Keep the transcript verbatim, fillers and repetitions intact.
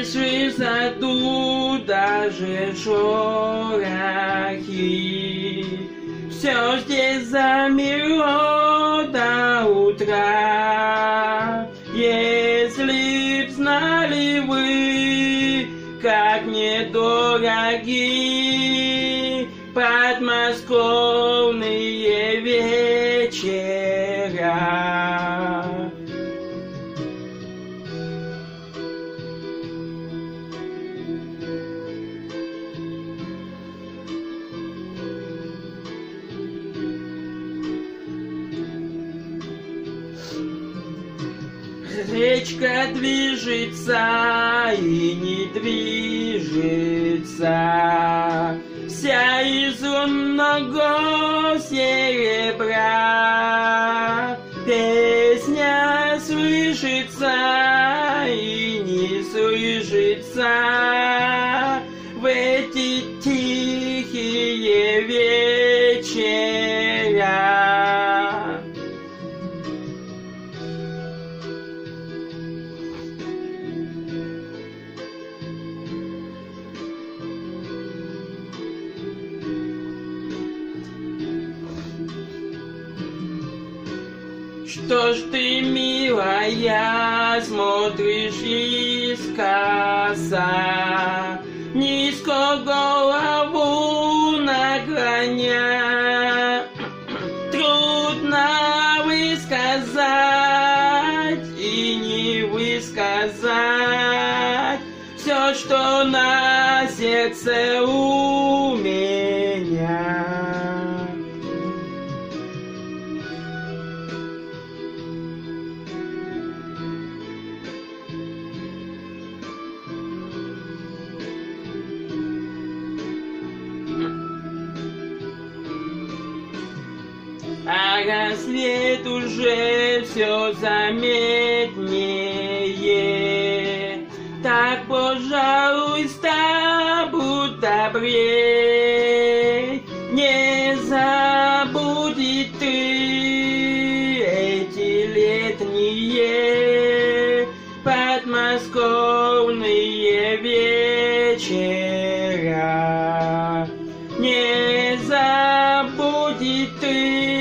Пришли в саду даже шорохи. Все здесь замерло до утра. Если б знали вы, как недороги подмосковные вечера. Речка движется и не движется, вся из лунного серебра. Песня слышится и не слышится в эти тихие вечера. Что ж ты, милая, смотришь искоса, низко голову наклоня? Трудно высказать и не высказать все, что на сердце у меня. А рассвет уже все заметнее. Так, пожалуйста, будь добрей, не забудь и ты эти летние подмосковные вечера. Не забудь и ты